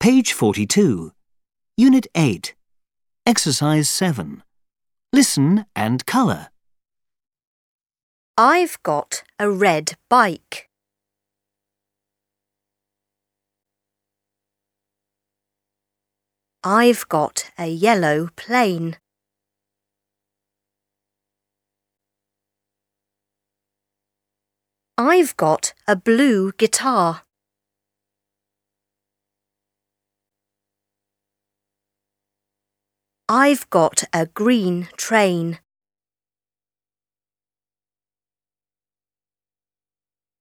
Page 42. Unit 8. Exercise 7. Listen and colour. I've got a red bike. I've got a yellow plane. I've got a blue guitar. I've got a green train.